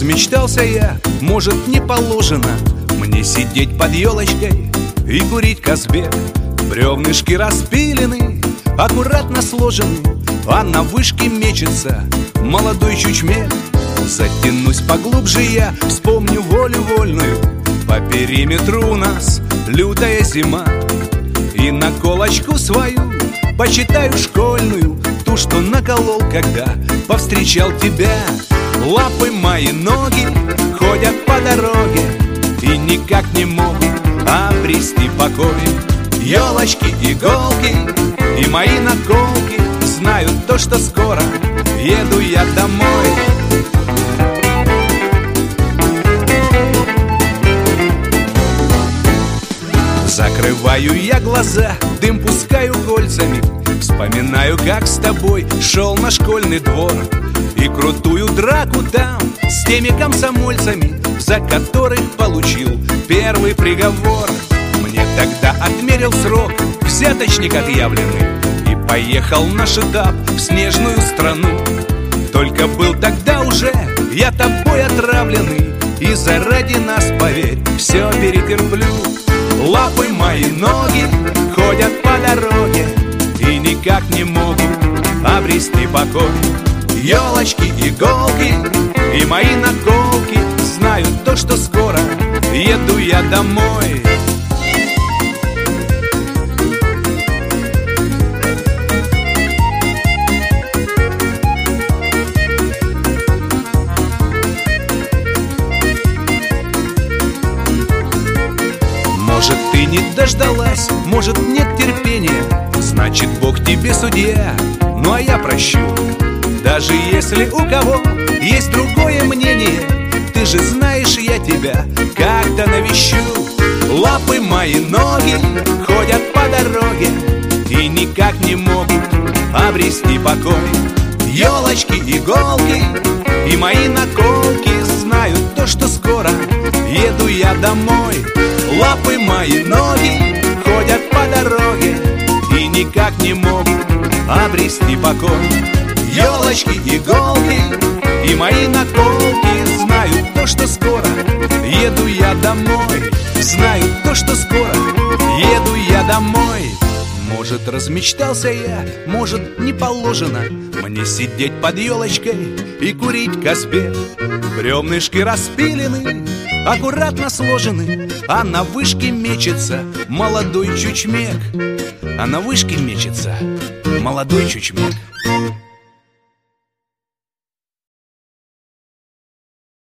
размечтался я, может, не положено мне сидеть под елочкой и курить Казбек. Бревнышки распилены, аккуратно сложены, а на вышке мечется молодой чучмек. Затянусь поглубже я, вспомню волю вольную. По периметру у нас лютая зима. И наколочку свою почитаю школьную, ту, что наколол, когда повстречал тебя. Лапы мои, ноги ходят по дороге и никак не могут обрести покой. Елочки, иголки и мои наколки знают то, что скоро еду я домой. Закрываю я глаза, дым пускаю кольцами, вспоминаю, как с тобой шел на школьный двор и крутую драку там с теми комсомольцами, за которых получил первый приговор. Мне тогда отмерил срок взяточник отъявленный и поехал наш этап в снежную страну. Только был тогда уже я тобой отравленный, и заради нас, поверь, все перетерплю. Лапы мои, ноги ходят по дороге и никак не могут обрести покой. Елочки, иголки и мои наколки знают то, что скоро еду я домой. Может, ты не дождалась, может, нет терпения, значит, Бог тебе судья, ну а я прощу. Даже если у кого есть другое мнение, ты же знаешь, я тебя как-то навещу. Лапы мои, ноги ходят по дороге и никак не могут обрести покой. Елочки, иголки и мои наколки знают то, что скоро еду я домой. Лапы мои, ноги ходят по дороге и никак не могут обрести покой. Елочки, иголки и мои наколки знают то, что скоро еду я домой. Знают то, что скоро еду я домой. Может, размечтался я, может, не положено мне сидеть под елочкой и курить Казбек. Бревнышки распилены, аккуратно сложены, а на вышке мечется молодой чучмек. А на вышке мечется молодой чучмек.